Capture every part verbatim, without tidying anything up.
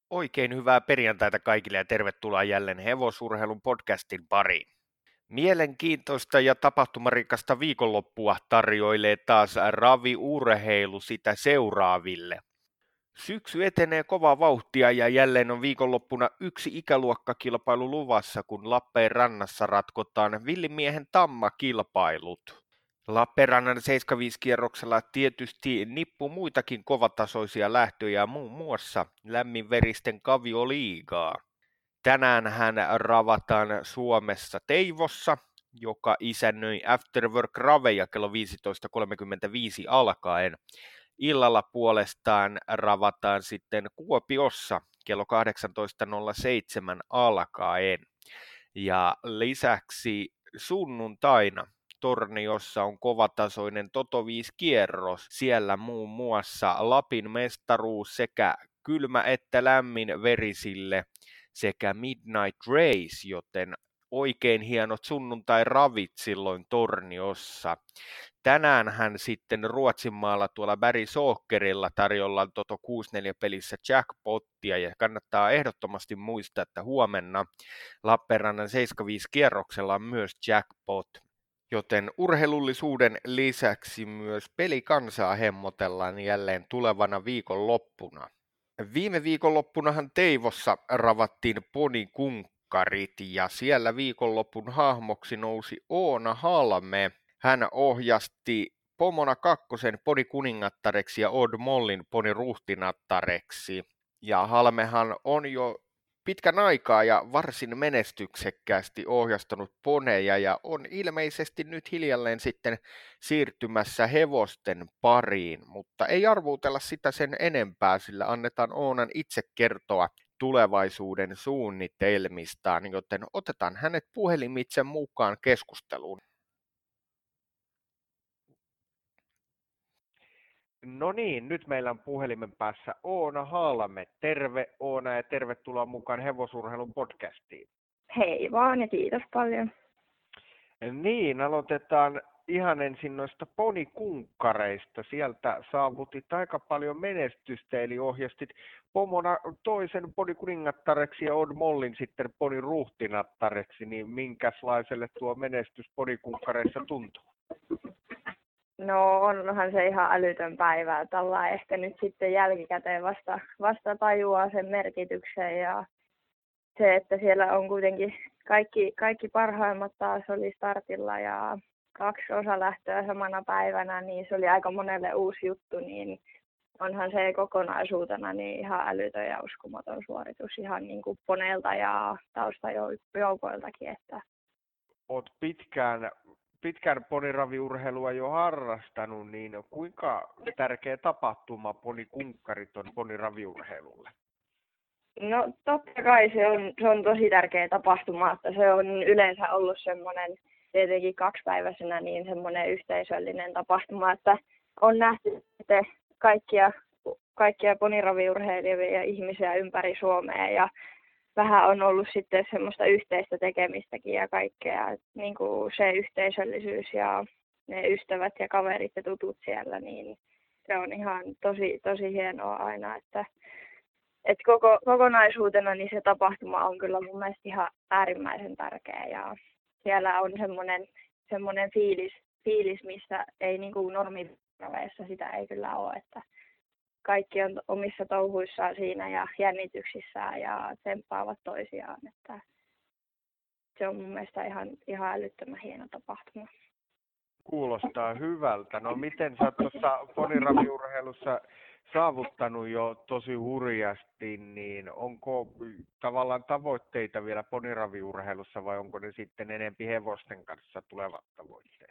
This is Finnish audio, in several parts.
Oikein hyvää perjantaita kaikille ja tervetuloa jälleen Hevosurheilun podcastin pariin. Mielenkiintoista ja tapahtumarikasta viikonloppua tarjoilee taas Ravi Urheilu sitä seuraaville. Syksy etenee kovaa vauhtia ja jälleen on viikonloppuna yksi ikäluokkakilpailu luvassa, kun Lappeenrannassa ratkotaan villimiehen tammakilpailut. Lappeenrannan seitsemänkymmentäviisi-kierroksella tietysti nippu muitakin kovatasoisia lähtöjä, muun muassa lämminveristen Kavioliigaa. Tänään hän ravataan Suomessa Teivossa, joka isännöi Afterwork Raveja kello viisitoista kolmekymmentäviisi alkaen. Illalla puolestaan ravataan sitten Kuopiossa kello kahdeksantoista nolla seitsemän alkaen. Ja lisäksi sunnuntaina Torniossa on kovatasoinen Toto viisi kierros. Siellä muun muassa Lapin mestaruus sekä kylmä että lämmin verisille sekä Midnight Race, joten oikein hienot sunnuntai-ravit silloin Torniossa. Tänään hän sitten Ruotsinmaalla tuolla Barry Soccerilla tarjolla Toto kuusikymmentäneljä pelissä jackpottia ja kannattaa ehdottomasti muistaa, että huomenna Lappeenrannan seitsemänkymmentäviisi kierroksella on myös jackpot. Joten urheilullisuuden lisäksi myös pelikansaa hemmotellaan jälleen tulevana viikonloppuna. Viime viikonloppunahan Teivossa ravattiin ponikunkkarit ja siellä viikonloppun hahmoksi nousi Oona Halme. Hän ohjasti Pomona kakkosen ponikuningattareksi ja Odd Mollin poniruhtinattareksi. Ja Halmehan on jo pitkän aikaa ja varsin menestyksekkäästi ohjastanut poneja ja on ilmeisesti nyt hiljalleen sitten siirtymässä hevosten pariin, mutta ei arvuutella sitä sen enempää, sillä annetaan Oonan itse kertoa tulevaisuuden suunnitelmistaan, joten otetaan hänet puhelimitse mukaan keskusteluun. No niin, nyt meillä on puhelimen päässä Oona Halme. Terve Oona ja tervetuloa mukaan Hevosurheilun podcastiin. Hei vaan ja kiitos paljon. Niin, aloitetaan ihan ensin noista ponikunkkareista. Sieltä saavutit aika paljon menestystä, eli ohjastit Pomona toisen ponikuningattareksi ja Odd Mollin sitten poniruhtinattareksi, niin minkälaiselle tuo menestys ponikunkkareissa tuntuu? No onhan se ihan älytön päivä, että ollaan ehkä nyt sitten jälkikäteen vasta, vasta tajuaa sen merkityksen ja se, että siellä on kuitenkin kaikki, kaikki parhaimmat taas oli startilla ja kaksi osalähtöä samana päivänä, niin se oli aika monelle uusi juttu, niin onhan se kokonaisuutena niin ihan älytön ja uskomaton suoritus ihan niin kuin poneelta ja taustajoukoiltakin. Että... Olet pitkään, pitkään poniraviurheilua jo harrastanut, niin kuinka tärkeä tapahtuma ponikunkkarit on poniraviurheilulle? No totta kai se on, se on tosi tärkeä tapahtuma, että se on yleensä ollut semmoinen tietenkin kaksipäiväisenä niin semmoinen yhteisöllinen tapahtuma, että on nähty sitten kaikkia, kaikkia poniraviurheilijia ihmisiä ympäri Suomea ja vähän on ollut sitten semmoista yhteistä tekemistäkin ja kaikkea, niin kuin se yhteisöllisyys ja ne ystävät ja kaverit ja tutut siellä, niin se on ihan tosi, tosi hienoa aina, että Et koko, kokonaisuutena niin se tapahtuma on kyllä mun mielestä ihan äärimmäisen tärkeä ja siellä on semmoinen, semmoinen fiilis, fiilis, missä ei niin kuin normipraveissa sitä ei kyllä ole, että kaikki on omissa touhuissaan siinä ja jännityksissään ja tsemppaavat toisiaan, että se on mun mielestä ihan, ihan älyttömän hieno tapahtuma. Kuulostaa hyvältä. No miten sä oot tuossa poniraviurheilussa saavuttanut jo tosi hurjasti, niin onko tavallaan tavoitteita vielä poniraviurheilussa vai onko ne sitten enempi hevosten kanssa tulevat tavoitteet?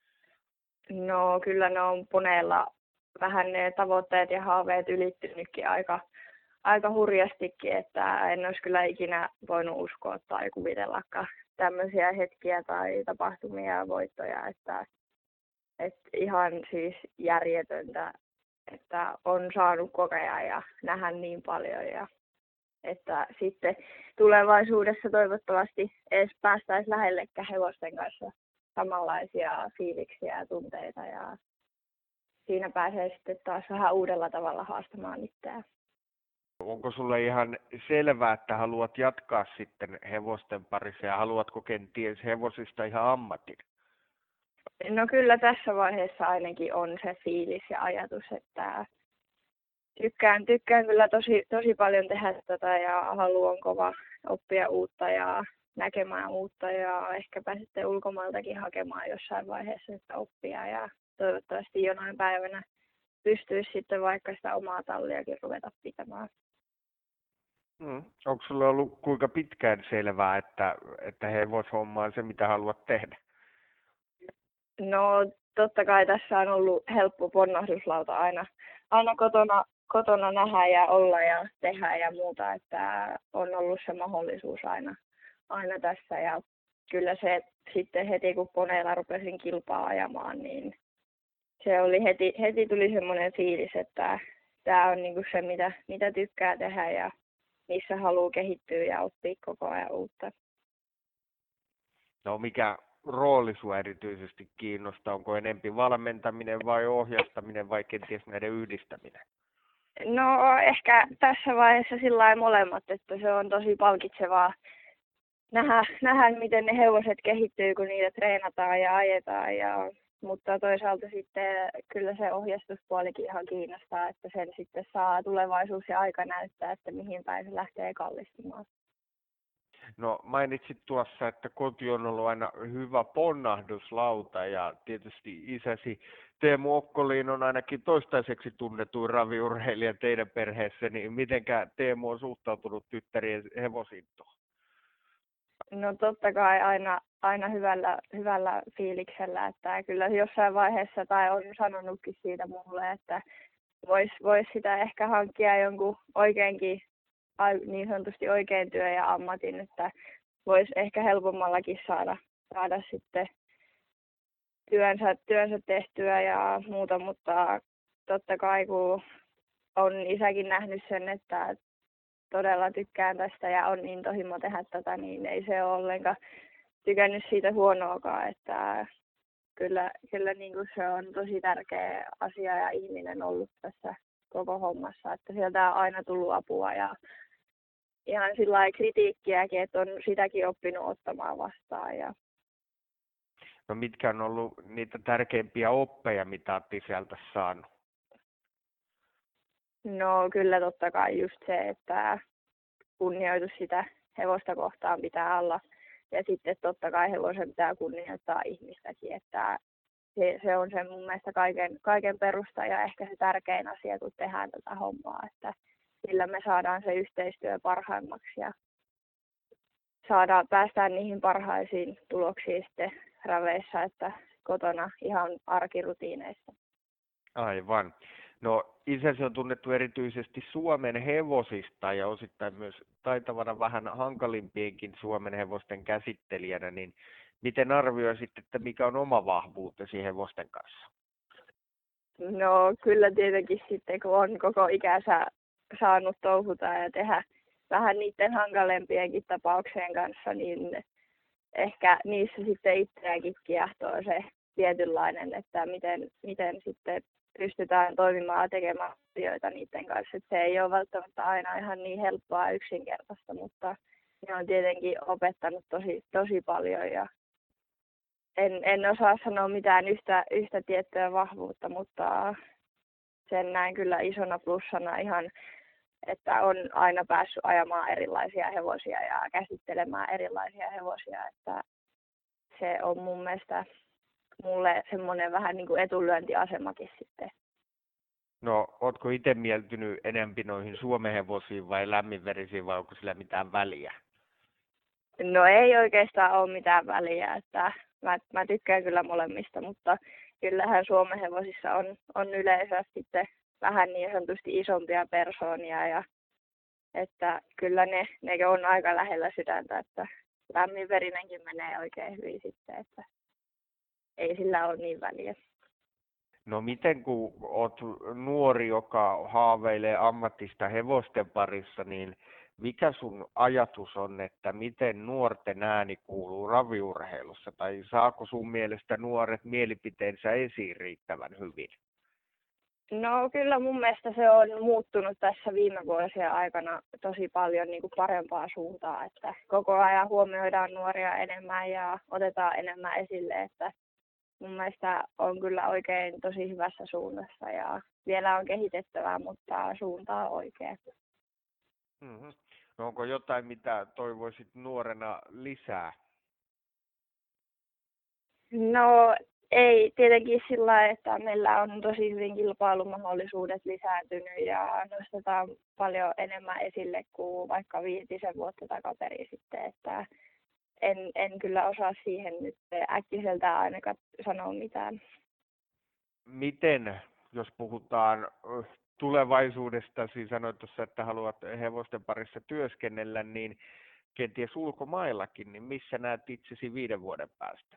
No kyllä ne on poneella vähän ne tavoitteet ja haaveet ylittynytkin aika, aika hurjastikin, että en olisi kyllä ikinä voinut uskoa tai kuvitellakaan tämmöisiä hetkiä tai tapahtumia ja voittoja, että, että ihan siis järjetöntä, että on saanut kokea ja nähdä niin paljon ja että sitten tulevaisuudessa toivottavasti edes päästäisiin lähellekään hevosten kanssa samanlaisia fiiliksiä ja tunteita ja siinä pääsee sitten taas vähän uudella tavalla haastamaan itseään. Onko sulle ihan selvää, että haluat jatkaa sitten hevosten parissa ja haluatko kenties hevosista ihan ammatin? No kyllä tässä vaiheessa ainakin on se fiilis ja ajatus, että tykkään, tykkään kyllä tosi, tosi paljon tehdä tätä ja haluan kova oppia uutta ja näkemään uutta ja ehkäpä sitten ulkomailtakin hakemaan jossain vaiheessa sitä oppia ja toivottavasti jonain päivänä pystyisi sitten vaikka sitä omaa talliakin ruveta pitämään. Mm. Onko sulla ollut kuinka pitkään selvää, että, että hevoshomma on se, mitä haluat tehdä? No totta kai tässä on ollut helppo ponnahduslauta aina, aina kotona, kotona nähdä ja olla ja tehdä ja muuta, että on ollut se mahdollisuus aina, aina tässä ja kyllä se sitten heti kun koneella rupesin kilpaa ajamaan, niin se oli heti, heti tuli semmoinen fiilis, että tämä on niinku se mitä, mitä tykkää tehdä ja missä haluaa kehittyä ja oppia koko ajan uutta. No mikä rooli sua erityisesti kiinnostaa? Onko enempi valmentaminen vai ohjastaminen vai kenties näiden yhdistäminen? No ehkä tässä vaiheessa sillä lailla molemmat, että se on tosi palkitsevaa nähdä, nähdä, miten ne hevoset kehittyy, kun niitä treenataan ja ajetaan. Ja, mutta toisaalta sitten kyllä se ohjastuspuolikin ihan kiinnostaa, että sen sitten saa tulevaisuus ja aika näyttää, että mihin päin se lähtee kallistumaan. No mainitsit tuossa, että koti on ollut aina hyvä ponnahduslauta ja tietysti isäsi Teemu Okkoliin on ainakin toistaiseksi tunnetuin raviurheilija teidän perheessä, niin mitenkä Teemu on suhtautunut tyttärien hevosintoon? No totta kai aina, aina hyvällä, hyvällä fiiliksellä, että kyllä jossain vaiheessa tai on sanonutkin siitä mulle, että voisi vois sitä ehkä hankkia jonkun oikeinkin niin sanotusti oikein työ ja ammatin, että voisi ehkä helpommallakin saada, saada sitten työnsä, työnsä tehtyä ja muuta, mutta totta kai kun on isäkin nähnyt sen, että todella tykkään tästä ja on intohimo tehdä tätä, niin ei se ole ollenkaan tykännyt siitä huonoakaan, että kyllä, kyllä niin kuin se on tosi tärkeä asia ja ihminen ollut tässä koko hommassa, että sieltä on aina tullut apua ja ihan sillä lailla kritiikkiäkin, että on sitäkin oppinut ottamaan vastaan. Ja no mitkä on ollut niitä tärkeimpiä oppeja, mitä olette sieltä saanut? No kyllä totta kai just se, että kunnioitus sitä hevosta kohtaan pitää olla. Ja sitten totta kai hevosen pitää kunnioittaa ihmistäkin, että se, se on se mun mielestä kaiken, kaiken perusta ja ehkä se tärkein asia, kun tehdään tätä hommaa, että sillä me saadaan se yhteistyö parhaimmaksi ja saadaan, päästään niihin parhaisiin tuloksiin sitten raveissa, että kotona ihan arkirutiineissa. Aivan. No isäsi on tunnettu erityisesti Suomen hevosista ja osittain myös taitavana vähän hankalimpienkin Suomen hevosten käsittelijänä, niin miten arvioisit, että mikä on oma vahvuutesi hevosten kanssa? No kyllä tietenkin sitten, kun on koko ikänsä saanut touhuta ja tehdä vähän niiden hankalempienkin tapauksien kanssa, niin ehkä niissä sitten itseäänkin kiehtoo se tietynlainen, että miten, miten sitten pystytään toimimaan ja tekemään asioita niiden kanssa. Että se ei ole välttämättä aina ihan niin helppoa ja yksinkertaista, mutta ne on tietenkin opettanut tosi, tosi paljon ja en, en osaa sanoa mitään yhtä, yhtä tiettyä vahvuutta, mutta sen näen kyllä isona plussana ihan, että on aina päässyt ajamaan erilaisia hevosia ja käsittelemään erilaisia hevosia, että se on mun mielestä mulle semmoinen vähän niin kuin etulyöntiasemakin sitten. No, ootko itse mieltynyt enempi noihin Suomen hevosiin vai lämminverisiin vai onko sillä mitään väliä? No ei oikeastaan ole mitään väliä, että mä, mä tykkään kyllä molemmista, mutta kyllähän Suomen hevosissa on, on yleensä sitten vähän niin sanotusti isompia persoonia ja että kyllä ne, ne on aika lähellä sydäntä, että lämminverinenkin menee oikein hyvin sitten, että ei sillä ole niin väliä. No miten kun olet nuori, joka haaveilee ammatista hevosten parissa, niin mikä sun ajatus on, että miten nuorten ääni kuuluu raviurheilussa? Tai saako sun mielestä nuoret mielipiteensä esiin riittävän hyvin? No kyllä mun mielestä se on muuttunut tässä viime vuosien aikana tosi paljon niin kuin parempaa suuntaan, että koko ajan huomioidaan nuoria enemmän ja otetaan enemmän esille, että mun mielestä on kyllä oikein tosi hyvässä suunnassa ja vielä on kehitettävää, mutta suunta on oikea. Mm-hmm. No onko jotain, mitä toivoisit nuorena lisää? No ei tietenkin sillä lailla, että meillä on tosi hyvin kilpailumahdollisuudet lisääntynyt ja nostetaan paljon enemmän esille kuin vaikka viitisen vuotta takaperin sitten, että en, en kyllä osaa siihen nyt äkkiseltään ainakaan sanoa mitään. Miten, jos puhutaan tulevaisuudesta, siis sanoit tuossa, että haluat hevosten parissa työskennellä, niin kenties ulkomaillakin, niin missä näet itsesi viiden vuoden päästä?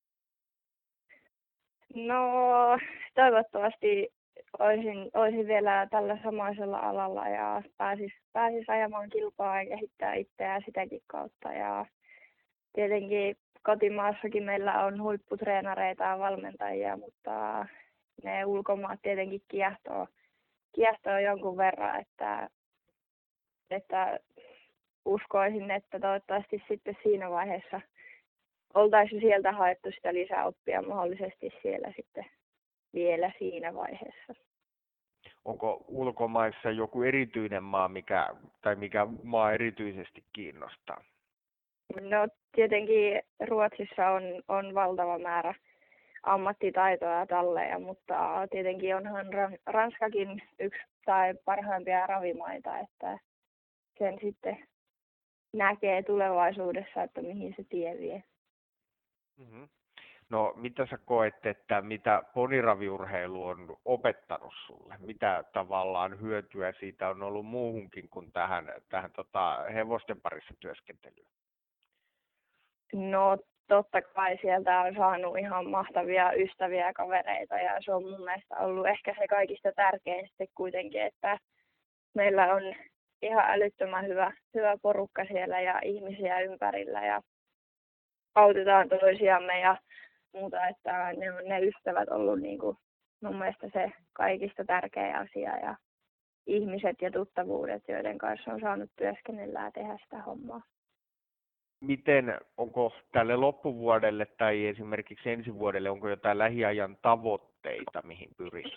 No toivottavasti olisin, olisin vielä tällä samaisella alalla ja pääsis, pääsis ajamaan kilpaa ja kehittää itseään sitäkin kautta. Ja tietenkin kotimaassakin meillä on huipputreenareita ja valmentajia, mutta ne ulkomaat tietenkin kiehtoo, kiehtoo jonkun verran, että, että uskoisin, että toivottavasti sitten siinä vaiheessa oltaisiin sieltä haettu sitä lisäoppia mahdollisesti siellä sitten vielä siinä vaiheessa. Onko ulkomaissa joku erityinen maa, mikä, tai mikä maa erityisesti kiinnostaa? No tietenkin Ruotsissa on, on valtava määrä ammattitaitoa ja talleja, mutta tietenkin onhan Ranskakin yksi tai parhaimpia ravimaita, että sen sitten näkee tulevaisuudessa, että mihin se tie vie. Mm-hmm. No mitä sä koet, että mitä poniraviurheilu on opettanut sulle? Mitä tavallaan hyötyä siitä on ollut muuhunkin kuin tähän, tähän tota, hevosten parissa työskentelyyn? No totta kai sieltä on saanut ihan mahtavia ystäviä ja kavereita ja se on mun mielestä ollut ehkä se kaikista tärkein sitten kuitenkin, että meillä on ihan älyttömän hyvä, hyvä porukka siellä ja ihmisiä ympärillä ja autetaan toisiamme ja muuta, että ne on ne ystävät ollut niin kuin mun mielestä se kaikista tärkein asia ja ihmiset ja tuttavuudet, joiden kanssa on saanut työskennellä ja tehdä sitä hommaa. Miten, onko tälle loppuvuodelle tai esimerkiksi ensi vuodelle, onko jotain lähiajan tavoitteita, mihin pyrit?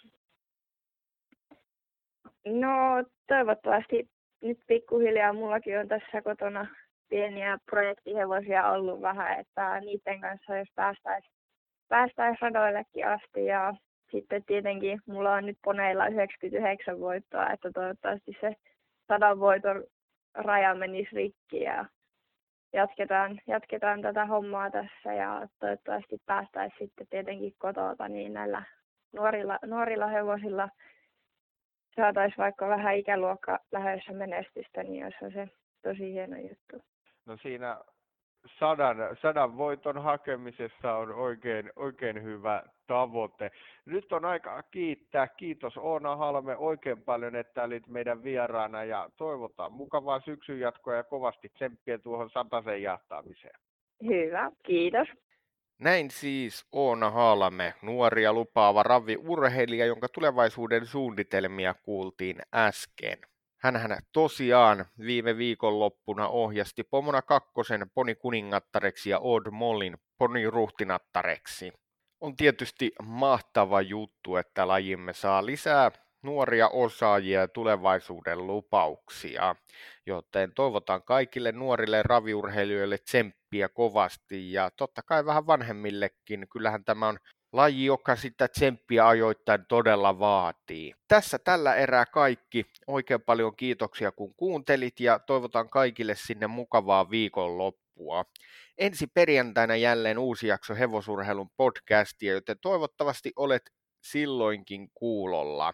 No toivottavasti nyt pikkuhiljaa mullakin on tässä kotona pieniä projektihevosia ollut vähän, että niiden kanssa jos päästäisiin päästäis radoillekin asti ja sitten tietenkin mulla on nyt poneilla yhdeksänkymmentäyhdeksän voittoa, että toivottavasti se sadan voiton raja menisi rikki ja jatketaan, jatketaan tätä hommaa tässä ja toivottavasti päästäisiin sitten tietenkin kotota niin näillä nuorilla, nuorilla hevosilla saataisiin vaikka vähän ikäluokka lähdössä menestystä, niin olisi se tosi hieno juttu. No siinä sadan, sadan voiton hakemisessa on oikein, oikein hyvä tavoite. Nyt on aika kiittää. Kiitos Oona Halme oikein paljon, että olit meidän vieraana ja toivotaan mukavaa syksyn jatkoa ja kovasti tsemppiä tuohon satasen jahtaamiseen. Hyvä, kiitos. Näin siis Oona Halme, nuori ja lupaava raviurheilija, jonka tulevaisuuden suunnitelmia kuultiin äsken. Hänhän tosiaan viime viikonloppuna ohjasti Pomona kakkosen ponikuningattareksi ja Odd Mollin poniruhtinattareksi. On tietysti mahtava juttu, että lajimme saa lisää nuoria osaajia ja tulevaisuuden lupauksia, joten toivotan kaikille nuorille raviurheilijoille tsemppiä kovasti ja totta kai vähän vanhemmillekin. Kyllähän tämä on laji, joka sitä tsemppiä ajoittain todella vaatii. Tässä tällä erää kaikki. Oikein paljon kiitoksia kun kuuntelit ja toivotan kaikille sinne mukavaa viikonloppua. Ensi perjantaina jälleen uusi jakso Hevosurheilun podcastia, joten toivottavasti olet silloinkin kuulolla.